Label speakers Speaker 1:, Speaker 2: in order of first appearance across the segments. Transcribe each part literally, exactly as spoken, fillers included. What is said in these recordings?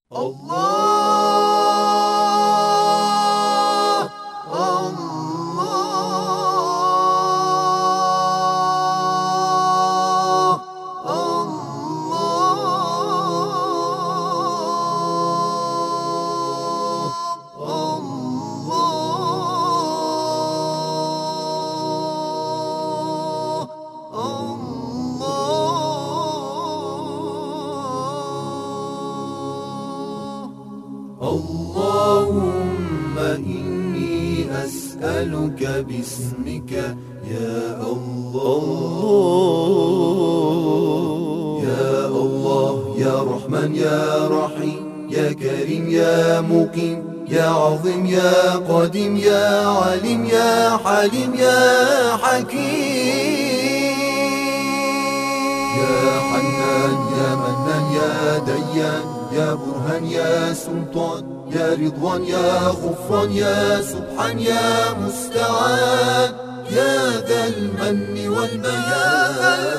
Speaker 1: الله الله اللهم إني أسألك باسمك يا الله يا الله يا رحمن يا رحيم يا كريم يا مقيم يا عظيم يا قديم يا عليم يا حليم يا حكيم يا حنان يا منان يا ديان يا برهان يا سلطان يا رضوان يا غفران يا سبحان يا مستعان يا ذا المن والبيان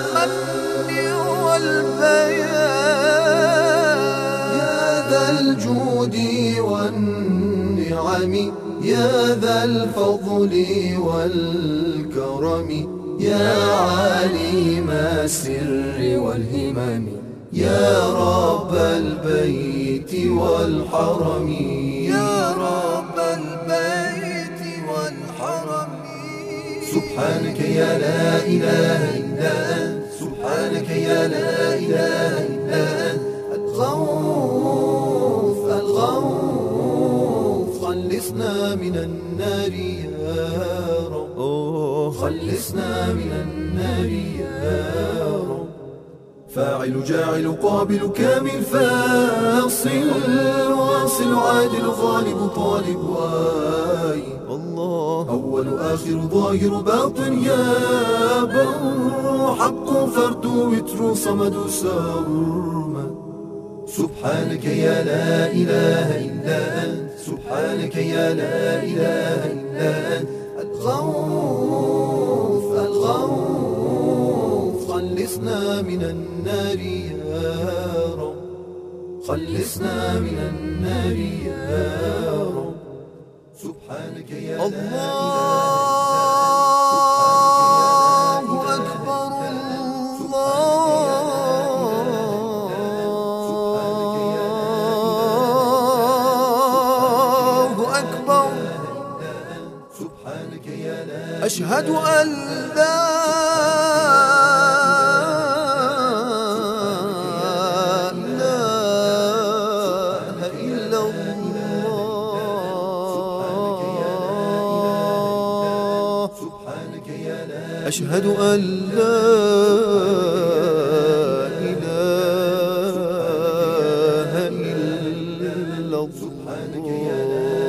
Speaker 1: يا ذا الجود والنعم يا ذا الفضل والكرم يا عالم السر والهمم يا رب البيت والحرم
Speaker 2: يا رب البيت والحرم
Speaker 1: سبحانك يا لا إله إلا أنت سبحانك يا لا إله إلا أنت الغوث الغوث خلصنا من النار يا رب خلصنا من النار يا رب فاعل جاعل قابل كامل فاصل واصل عادل غالب طالب واي
Speaker 2: الله
Speaker 1: أول آخر ظاهر باطن يا بر حق فرد وتر صمد سرمد سبحانك يا لا إله إلا أنت سبحانك يا لا إله إلا أنت الغوث الغوث خلصنا من النار يا رب خلصنا من النار يا رب سبحانك يا لا
Speaker 2: الله أكبر الله أكبر
Speaker 1: سبحانك يا لا
Speaker 2: أشهد أن لا إله إلا الله
Speaker 1: أشهد أن لا إله إلا الله